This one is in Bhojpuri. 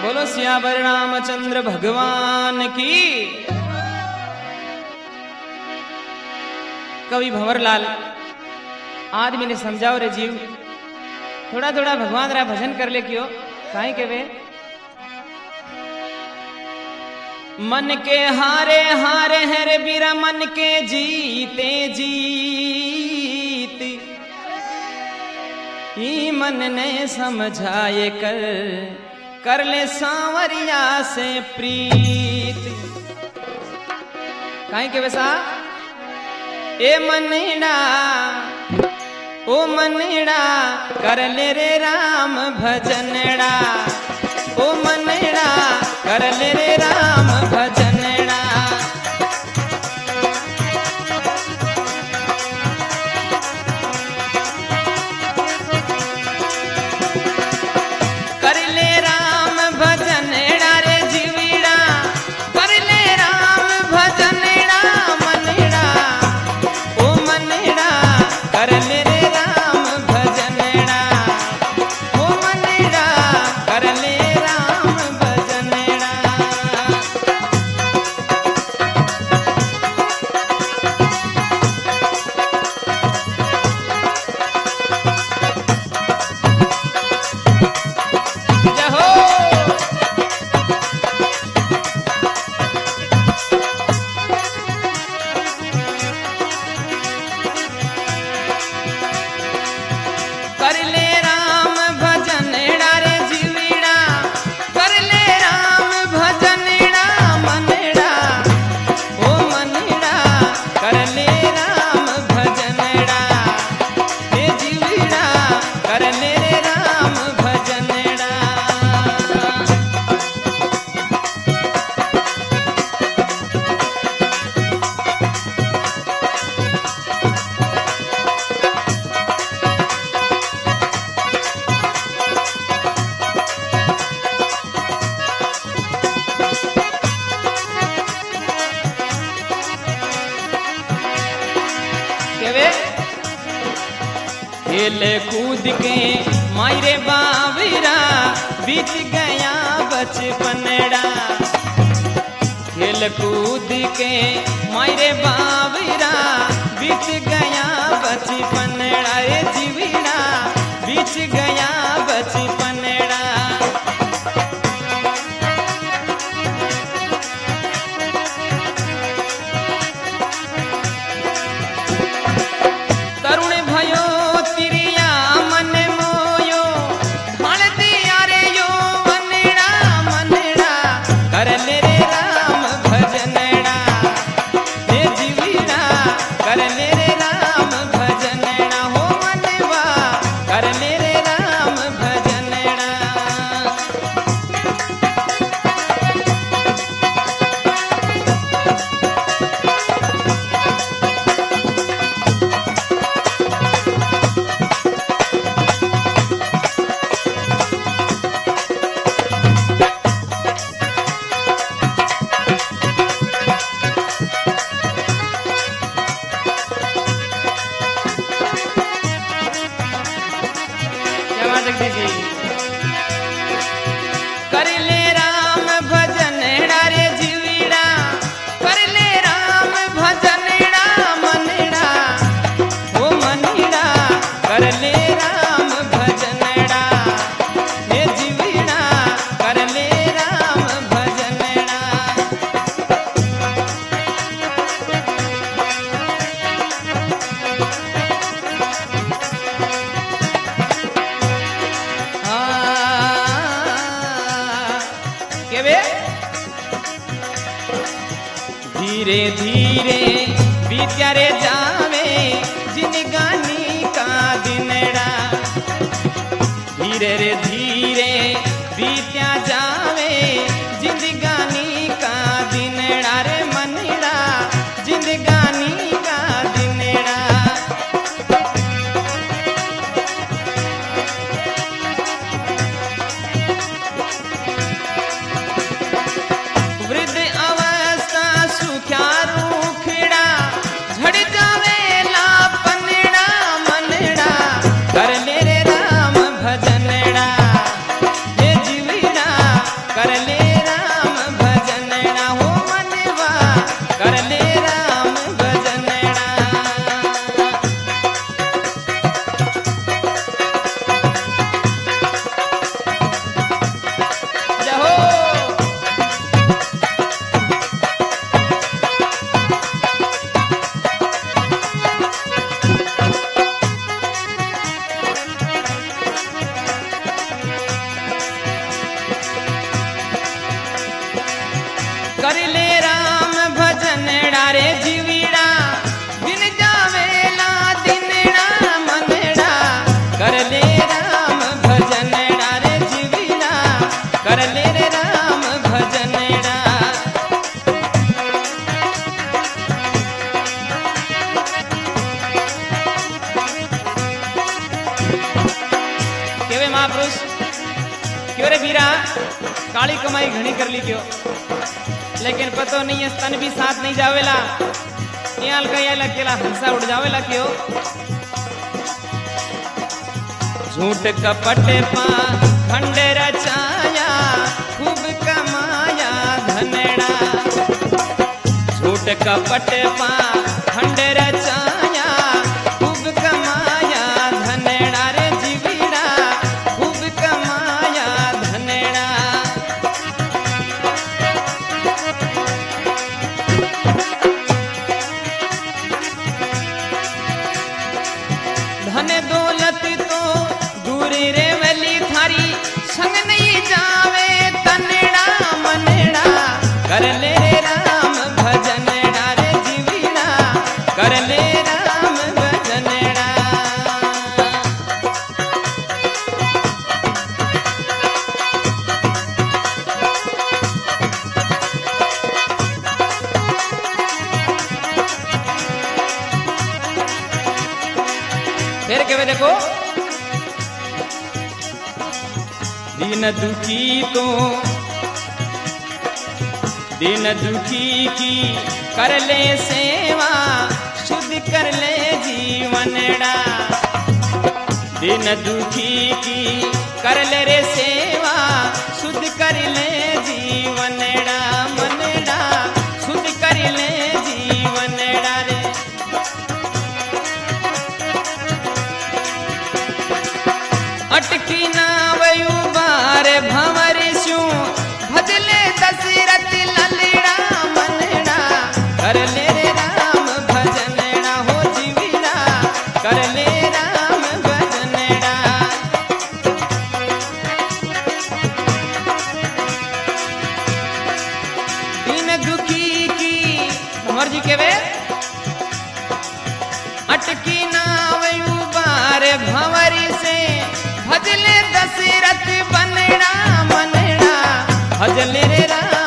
बोलो सियावर रामचंद्र भगवान की। कवि भंवरलाल आदमी ने समझाओ रे जीव, थोड़ा थोड़ा भगवान रा भजन कर ले क्यों काहे के वे मन के हारे हारे है रे बीरा मन के जीते जीत ही मन ने समझाए कर ले सांवरिया से प्रीत। काहे के वैसा ए मनड़ा ओ मनड़ा कर ले रे राम भजनड़ा, ओ मनड़ा कर ले रे राम भजनड़ा। कर ले राम भजनड़ा रे जीवीड़ा, कर ले राम भजनड़ा मनड़ा, ओ मनड़ा कर ले रे राम भजनड़ा, ओ मनड़ा कर ले राम भजनड़ा। जय हो कर ले राम भजनड़ा रे जीवीड़ा, कर ले राम भजनड़ा मनड़ा, ओ मनड़ा कर ले राम भजनड़ा, हे जीवीड़ा कर ले रे राम भजनड़ा। केवे खेल कूद के मायरे बावरा बीत गया बचपनड़ा, खेल कूद के मायरे बावरा बीत गया बचपनड़ा, ए जीवीड़ा बीत गया बचपनड़ा। तरुण भयो तिरिया मन मोयो ढाल दिया रे यो मनड़ा, मनड़ा कर ले रे राम भजनड़ा, हे जीवीड़ा कर ले रे राम भजनड़ा, हो मनवा कर ले रे राम भजनड़ा। क्या बात है जी। कर ले राम भजनड़ा रे जीवीड़ा, कर ले राम भजनड़ा मनड़ा, ओ मनड़ा कर ले राम भजनड़ा, हे जीवीड़ा कर ले राम भजनड़ा। केवे धीरे धीरे बीत्या रे जावे जिंदगानी का दिनड़ा, धीरे रे धीरे बीत्या जावे जिंदगानी का दिनड़ा रे मनड़ा, जिंदगानी का दिनड़ा। वृद्ध अवस्था सुख्या रूखड़ा झड़ जावे लापनड़ा मनड़ा, कर ले रे राम भजनड़ा। महापुरुष क्यों रे वीरा काली कमाई घनी कर ली क्यों, लेकिन पतो नहीं है तन भी साथ नहीं जावेला, यहाँ अकेला हंसा उड़ जावेला क्यों। झूठ कपट पा खंड रचाया खूब कमाया धनड़ा, झूठ कपट पा खंड रचाया खूब कमाया धनड़ा रे जीवीड़ा खूब कमाया धनड़ा। धन दौलत तो दूर रे वली थारी संग नहीं जावे तनड़ा मनड़ा, कर ले रे राम भजनड़ा रे जीवीड़ा कर ले राम भजनड़ा। फिर क्या देखो दीन दुखी की कर ले सेवा शुद्ध कर ले जीवनड़ा, दीन दुखी की कर ले रे सेवा शुद्ध कर ले जीवनड़ा मनड़ा शुद्ध कर ले जीवनड़ा रे। अटकी ना वयु बार भंवर स्यू भजले दशरथ ललड़ा मनड़ा, कर ले रे राम भजनड़ा हो जीवीड़ा कर ले राम भजनड़ा। दीन दुखी की भंवर जी के वे अटकी ना वयु बार भंवर से भजले दशरथ बनड़ा मनड़ा भजले रे राम